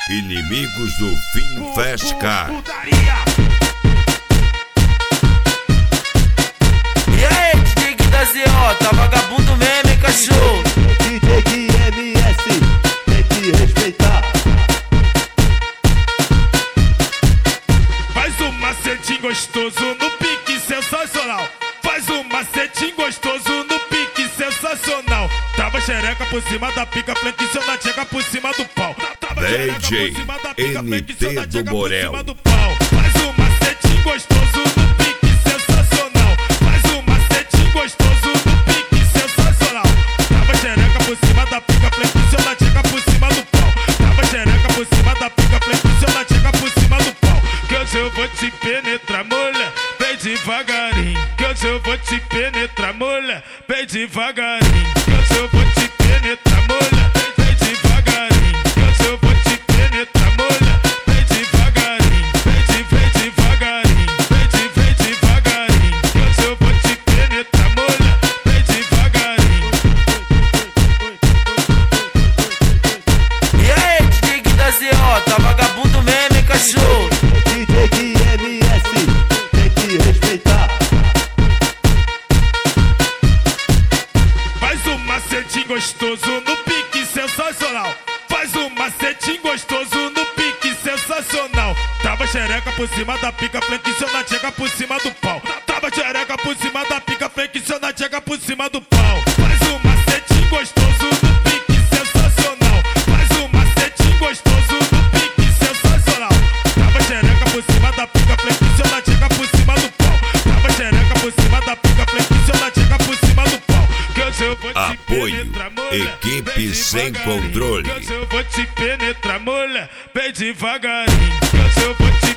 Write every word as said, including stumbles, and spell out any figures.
Inimigos do Fim Fast Car. E aí, D J Gui da Z O, tá vagabundo mesmo, hein, cachorro? D J Gui M S, tem que respeitar. Faz um macetinho gostoso no pique sensacional. Faz um macetinho gostoso no pique sensacional. Tava xereca por cima da pica, flexiona a tcheca por cima do pau. D J N T do Borel. Faz um macetinho gostoso no pique sensacional. Faz um macetinho gostoso no pique sensacional. Tava xereca por cima da pica, flexiona a tcheca por cima do pau. Tava xereca por cima da pica, flexiona a tcheca por cima do pau. Que hoje eu vou te penetrar, mulher, vem devagarinho. Que hoje eu vou te penetrar, mulher, vem devagarinho. Que hoje eu vou te penetrar, mulher, vem devagarinho. Que hoje eu vou te penetrar, mulher, vem devagarinho. Vem de, vem devagarinho, vem de, vem devagarinho. Que hoje eu vou te penetrar, mulher, vem devagarinho. E aí, D J Gui da Z O, tá vagabundo mesmo, hein, cachorro? D J Gui M S, tem que respeitar. Faz um macetinho gostoso no pique sensacional. Faz um macetinho gostoso no pique sensacional. Tava xereca por cima da pica, flexiona a tcheca por cima do pau. Tava xereca por cima da pica, flexiona a tcheca por cima do pau. Faz um macetinho gostoso no pique sensacional. Faz um macetinho gostoso no pique sensacional. Tava xereca por cima da pica, flexiona a tcheca por cima do pau. Tava xereca por cima da pica, flexiona a tcheca por cima do pau. Que hoje eu vou te Apoio, penetrar, mulher, equipe vem sem devagarinho. controle. Que hoje eu vou te penetrar, mulher, vem devagarinho. Que hoje eu vou te